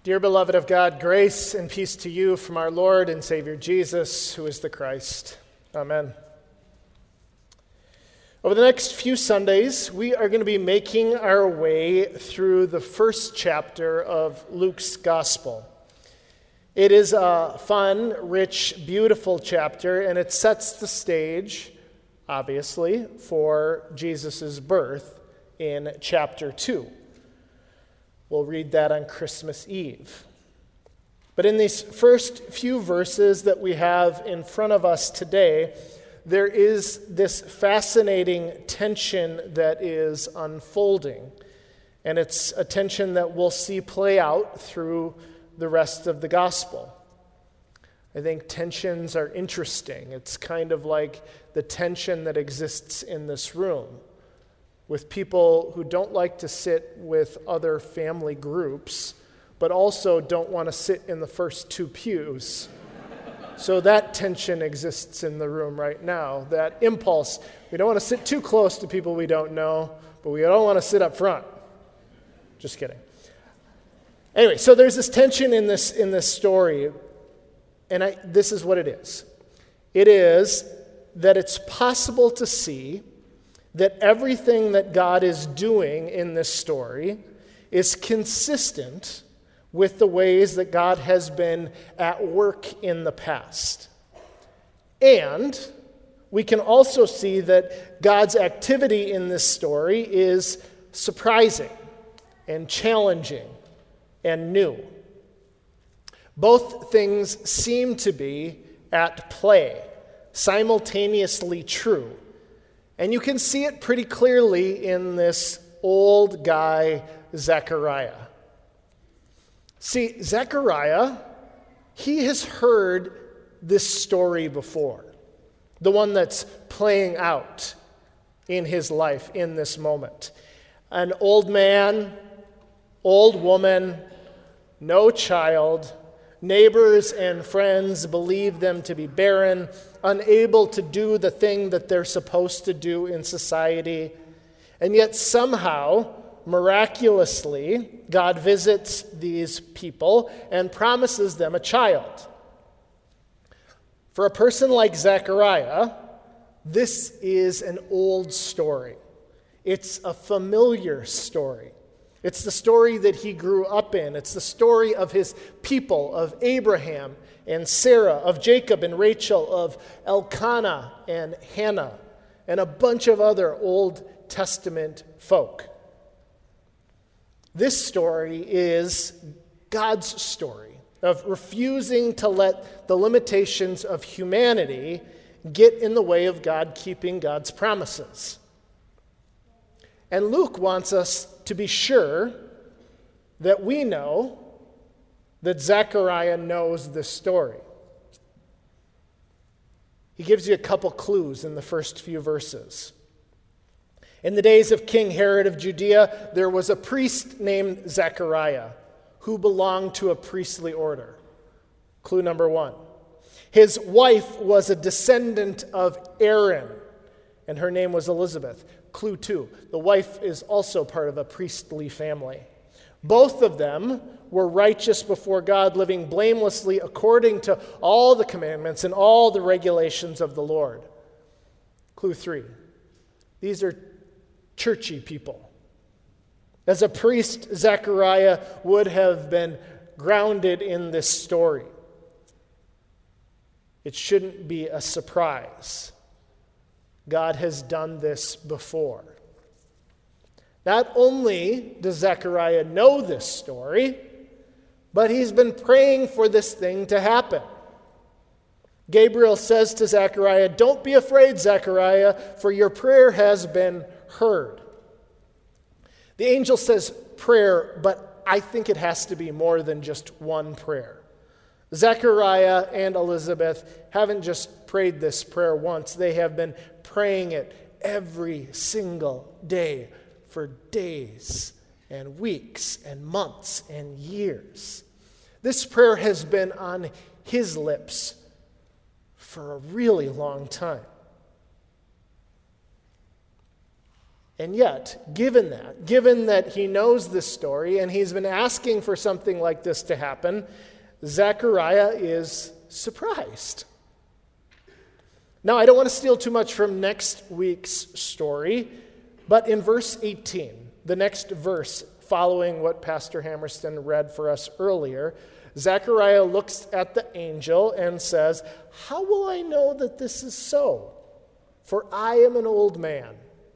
Dear beloved of God, grace and peace to you from our Lord and Savior Jesus, who is the Christ. Amen. Over the next few Sundays, we are going to be making our way through the first chapter of Luke's Gospel. It is a fun, rich, beautiful chapter, and it sets the stage, obviously, for Jesus' birth in chapter 2. We'll read that on Christmas Eve. But in these first few verses that we have in front of us today, there is this fascinating tension that is unfolding. And it's a tension that we'll see play out through the rest of the gospel. I think tensions are interesting. It's kind of like the tension that exists in this room, with people who don't like to sit with other family groups, but also don't want to sit in the first two pews. So that tension exists in the room right now, that impulse. We don't want to sit too close to people we don't know, but we don't want to sit up front. Just kidding. Anyway, so there's this tension in this story, and this is what it is. It is that it's possible to see that everything that God is doing in this story is consistent with the ways that God has been at work in the past. And we can also see that God's activity in this story is surprising and challenging and new. Both things seem to be at play, simultaneously true. And you can see it pretty clearly in this old guy, Zechariah. See, Zechariah, he has heard this story before, the one that's playing out in his life in this moment. An old man, old woman, no child, neighbors and friends believe them to be barren, unable to do the thing that they're supposed to do in society. And yet somehow, miraculously, God visits these people and promises them a child. For a person like Zechariah, this is an old story. It's a familiar story. It's the story that he grew up in. It's the story of his people, of Abraham and Sarah, of Jacob and Rachel, of Elkanah and Hannah, and a bunch of other Old Testament folk. This story is God's story of refusing to let the limitations of humanity get in the way of God keeping God's promises. And Luke wants us to be sure that we know that Zechariah knows this story. He gives you a couple clues in the first few verses. In the days of King Herod of Judea, there was a priest named Zechariah who belonged to a priestly order. Clue number 1. His wife was a descendant of Aaron, and her name was Elizabeth. Clue 2, the wife is also part of a priestly family. Both of them were righteous before God, living blamelessly according to all the commandments and all the regulations of the Lord. Clue 3, these are churchy people. As a priest, Zechariah would have been grounded in this story. It shouldn't be a surprise. God has done this before. Not only does Zechariah know this story, but he's been praying for this thing to happen. Gabriel says to Zechariah, "Don't be afraid, Zechariah, for your prayer has been heard." The angel says prayer, but I think it has to be more than just one prayer. Zechariah and Elizabeth haven't just prayed this prayer once. They have been praying it every single day for days and weeks and months and years. This prayer has been on his lips for a really long time. And yet, given that he knows this story and he's been asking for something like this to happen, Zechariah is surprised. Now, I don't want to steal too much from next week's story, but in verse 18, the next verse following what Pastor Hammerston read for us earlier, Zechariah looks at the angel and says, "How will I know that this is so? For I am an old man."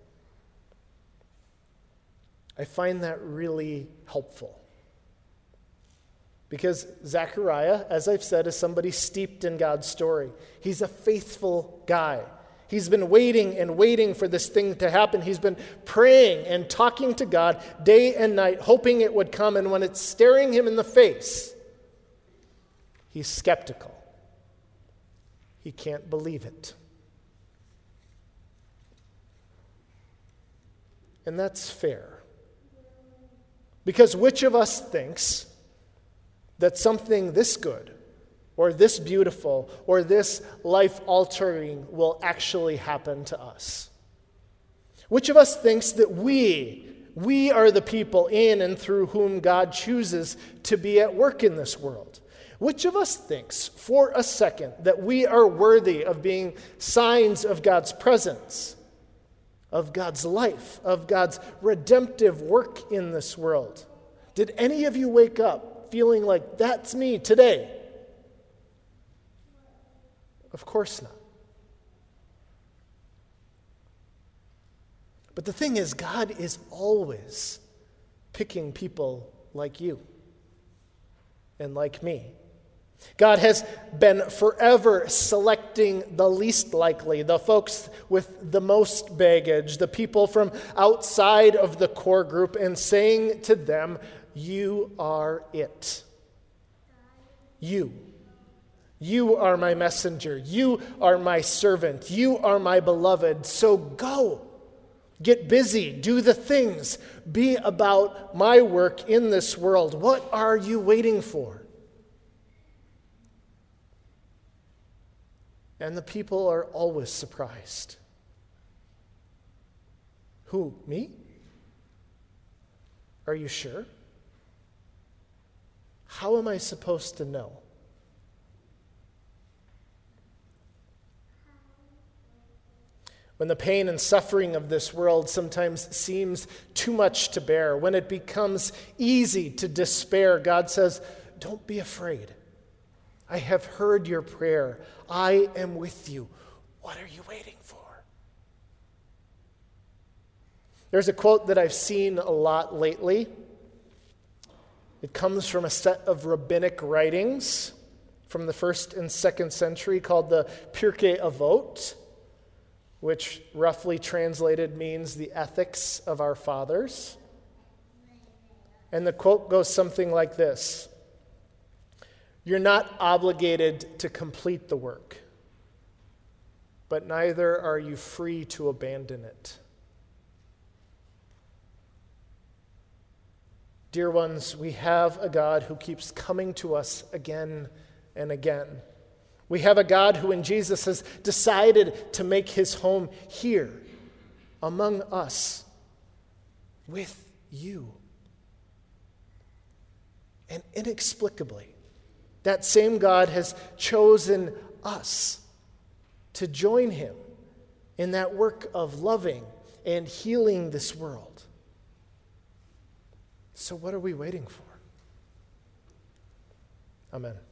I find that really helpful. Because Zechariah, as I've said, is somebody steeped in God's story. He's a faithful guy. He's been waiting and waiting for this thing to happen. He's been praying and talking to God day and night, hoping it would come. And when it's staring him in the face, he's skeptical. He can't believe it. And that's fair. Because which of us thinks that something this good or this beautiful or this life-altering will actually happen to us? Which of us thinks that we are the people in and through whom God chooses to be at work in this world? Which of us thinks for a second that we are worthy of being signs of God's presence, of God's life, of God's redemptive work in this world? Did any of you wake up feeling like that's me today? Of course not. But the thing is, God is always picking people like you and like me. God has been forever selecting the least likely, the folks with the most baggage, the people from outside of the core group, and saying to them, "You are it. You. You are my messenger. You are my servant. You are my beloved. So go. Get busy. Do the things. Be about my work in this world. What are you waiting for?" And the people are always surprised. Who, me? Are you sure? How am I supposed to know? When the pain and suffering of this world sometimes seems too much to bear, when it becomes easy to despair, God says, "Don't be afraid. I have heard your prayer. I am with you. What are you waiting for?" There's a quote that I've seen a lot lately. It comes from a set of rabbinic writings from the 1st and 2nd century called the Pirkei Avot, which roughly translated means the ethics of our fathers. And the quote goes something like this: "You're not obligated to complete the work, but neither are you free to abandon it." Dear ones, we have a God who keeps coming to us again and again. We have a God who in Jesus has decided to make his home here, among us, with you. And inexplicably, that same God has chosen us to join him in that work of loving and healing this world. So what are we waiting for? Amen.